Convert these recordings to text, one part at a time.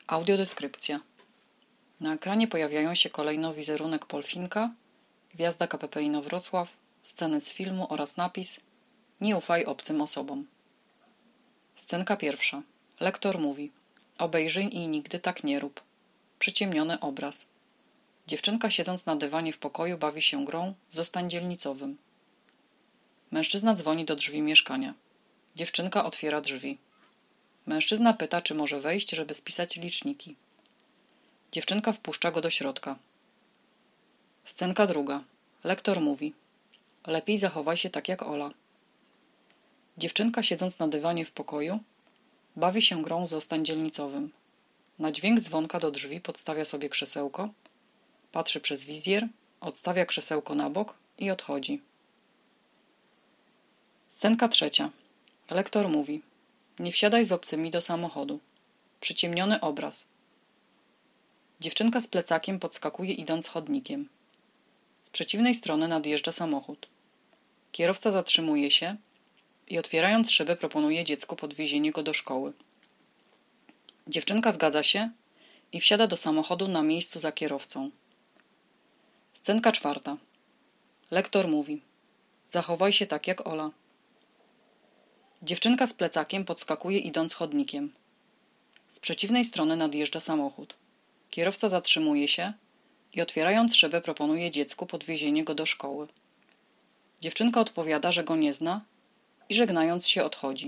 Audiodeskrypcja. Na ekranie pojawiają się kolejno wizerunek Polfinka, gwiazda KPP Inowrocław, sceny z filmu oraz napis „Nie ufaj obcym osobom”. Scenka pierwsza. Lektor mówi: obejrzyj i nigdy tak nie rób. Przyciemniony obraz. Dziewczynka siedząc na dywanie w pokoju bawi się grą „Zostań dzielnicowym”. Mężczyzna dzwoni do drzwi mieszkania. Dziewczynka otwiera drzwi. Mężczyzna pyta, czy może wejść, żeby spisać liczniki. Dziewczynka wpuszcza go do środka. Scenka druga. Lektor mówi: lepiej zachowaj się tak jak Ola. Dziewczynka siedząc na dywanie w pokoju bawi się grą „Zostań dzielnicowym”. Na dźwięk dzwonka do drzwi podstawia sobie krzesełko, patrzy przez wizjer, odstawia krzesełko na bok i odchodzi. Scenka trzecia. Lektor mówi: nie wsiadaj z obcymi do samochodu. Przyciemniony obraz. Dziewczynka z plecakiem podskakuje idąc chodnikiem. Z przeciwnej strony nadjeżdża samochód. Kierowca zatrzymuje się i otwierając szybę proponuje dziecku podwiezienie go do szkoły. Dziewczynka zgadza się i wsiada do samochodu na miejscu za kierowcą. Scenka czwarta. Lektor mówi: zachowaj się tak jak Ola. Dziewczynka z plecakiem podskakuje idąc chodnikiem. Z przeciwnej strony nadjeżdża samochód. Kierowca zatrzymuje się i otwierając szybę proponuje dziecku podwiezienie go do szkoły. Dziewczynka odpowiada, że go nie zna i żegnając się odchodzi.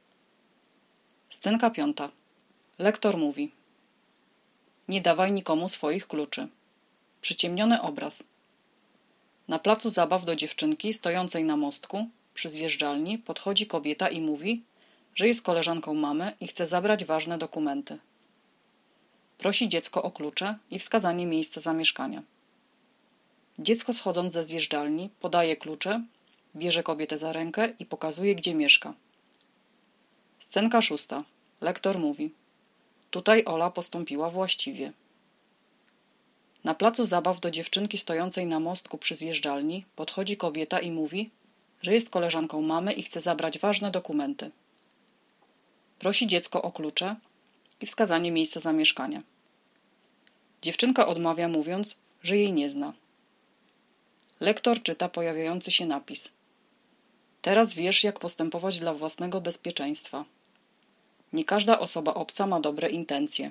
Scenka piąta. Lektor mówi: nie dawaj nikomu swoich kluczy. Przyciemniony obraz. Na placu zabaw do dziewczynki stojącej na mostku przy zjeżdżalni podchodzi kobieta i mówi, że jest koleżanką mamy i chce zabrać ważne dokumenty. Prosi dziecko o klucze i wskazanie miejsca zamieszkania. Dziecko schodząc ze zjeżdżalni podaje klucze, bierze kobietę za rękę i pokazuje, gdzie mieszka. Scenka szósta. Lektor mówi: tutaj Ola postąpiła właściwie. Na placu zabaw do dziewczynki stojącej na mostku przy zjeżdżalni podchodzi kobieta i mówi, że jest koleżanką mamy i chce zabrać ważne dokumenty. Prosi dziecko o klucze i wskazanie miejsca zamieszkania. Dziewczynka odmawia, mówiąc, że jej nie zna. Lektor czyta pojawiający się napis: teraz wiesz, jak postępować dla własnego bezpieczeństwa. Nie każda osoba obca ma dobre intencje.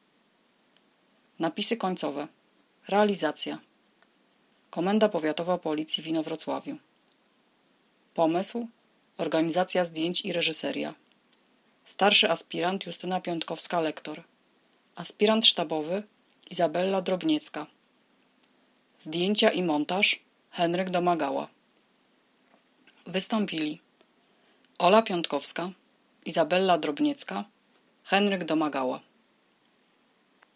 Napisy końcowe. Realizacja. Komenda Powiatowa Policji w Inowrocławiu. Pomysł: organizacja zdjęć i reżyseria. Starszy aspirant Justyna Piątkowska-lektor. Aspirant sztabowy Izabela Drobniecka. Zdjęcia i montaż Henryk Domagała. Wystąpili Ola Piątkowska, Izabela Drobniecka, Henryk Domagała.